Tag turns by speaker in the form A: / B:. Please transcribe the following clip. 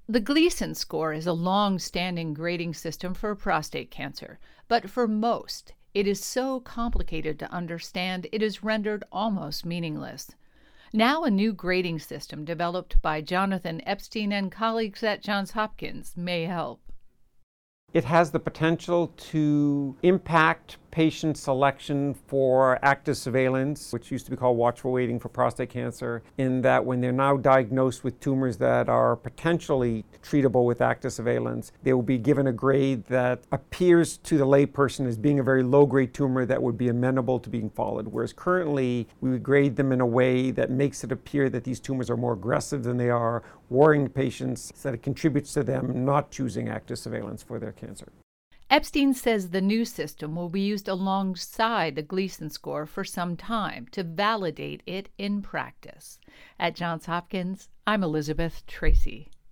A: The Gleason score is a long-standing grading system for prostate cancer, but for most, it is so complicated to understand it is rendered almost meaningless. Now, a new grading system developed by Jonathan Epstein and colleagues at Johns Hopkins may help.
B: It has the potential to impact patient selection for active surveillance, which used to be called watchful waiting for prostate cancer, in that when they're now diagnosed with tumors that are potentially treatable with active surveillance, they will be given a grade that appears to the layperson as being a very low-grade tumor that would be amenable to being followed. Whereas currently, we would grade them in a way that makes it appear that these tumors are more aggressive than they are, worrying patients, so that it contributes to them not choosing active surveillance for their cancer.
A: Epstein says the new system will be used alongside the Gleason score for some time to validate it in practice. At Johns Hopkins, I'm Elizabeth Tracy.